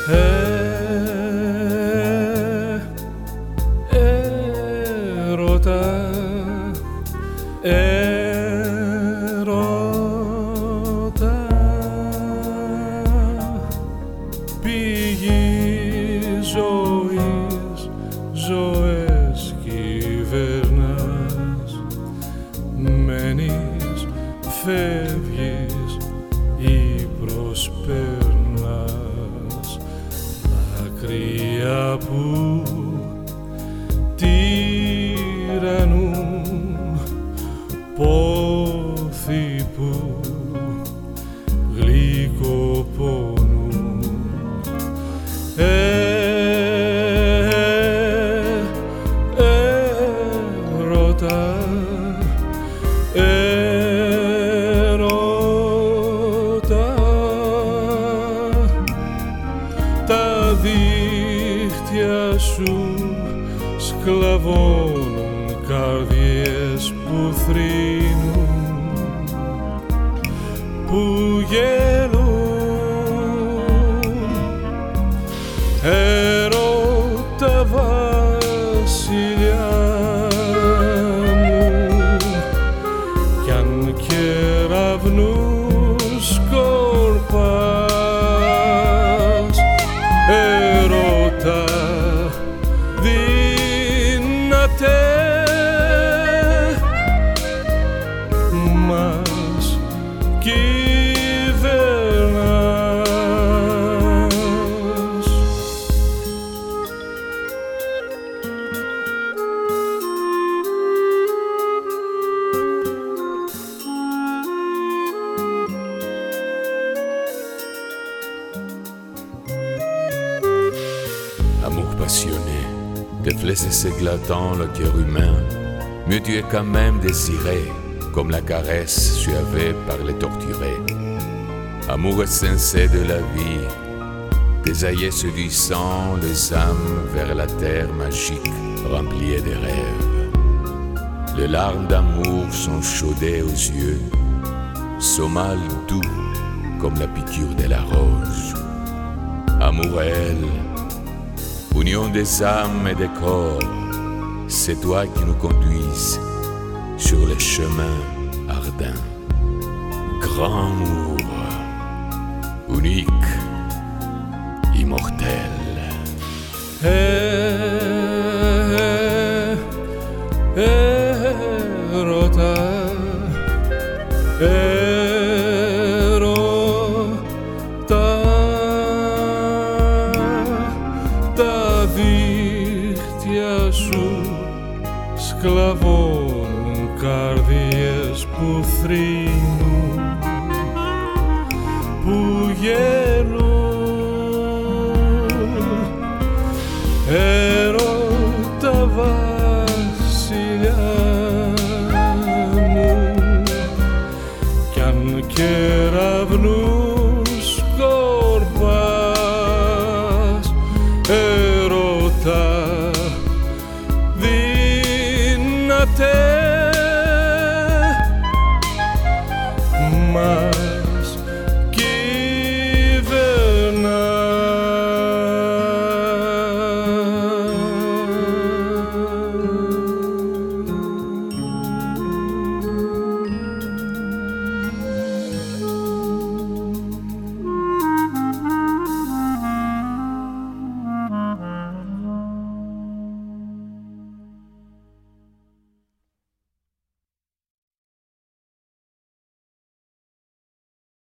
Έρωτα, έρωτα, πηγή ζωής, ζωές κυβερνάς, μένεις, φεύγεις ή προσπέρνας, δάκρυα που τυραννούν, πόθη που γλυκοπονούν. Έρωτα, έρωτα, τα δίχτυα σου σκλαβώνουν καρδιές που θρήνουν, που γελούν. Έρωτα βασιλιά μου, κι αν κεραυνούς σκορπάς, έρωτα δυνατέ, μας κυβερνάς. Amour passionné, tes flèches éclatant le cœur humain, mais tu es quand même désiré, comme la caresse suavée par les torturés. Amour insensé de la vie, des aïeux séduisant les âmes vers la terre magique remplie de rêves. Les larmes d'amour sont chaudées aux yeux, son mal doux comme la piqûre de la rose. Amour elle, union des âmes et des corps, c'est toi qui nous conduises sur les chemins ardents. Grand amour, unique, immortel. Έρωτα, έρωτα, τα δίχτυα σου σκλαβώνουν καρδιές που θρύνουν,